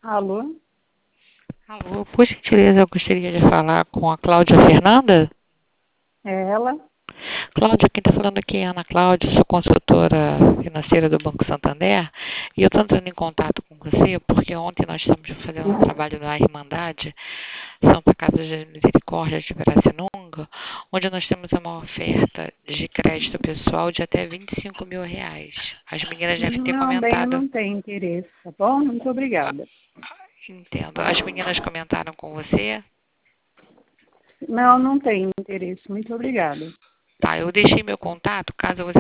Alô? Alô, por gentileza, eu gostaria de falar com a Cláudia Fernanda. É ela? Cláudia, quem está falando aqui é a Ana Cláudia, sou consultora financeira do Banco Santander e eu estou entrando em contato com você porque ontem nós estamos fazendo um trabalho na Irmandade, Santa Casa de Misericórdia de Pirassununga, onde nós temos uma oferta de crédito pessoal de até R$ 25.000. As meninas devem ter Não, bem, eu comentado. não tenho interesse, tá bom? Muito obrigada. Entendo. As meninas comentaram com você? Não, não tenho interesse. Muito obrigada. Tá, eu deixei meu contato, caso você